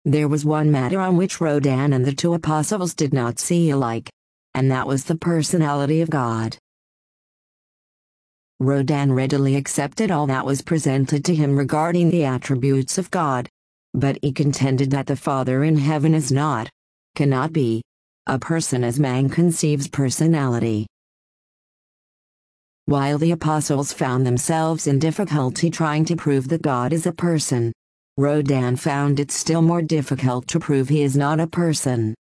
There was one matter on which Rodin and the two apostles did not see alike, and that was the personality of God. Rodin readily accepted all that was presented to him regarding the attributes of God, but he contended that the Father in heaven is not, cannot be, a person as man conceives personality. While the apostles found themselves in difficulty trying to prove that God is a person, Rodin found it still more difficult to prove he is not a person.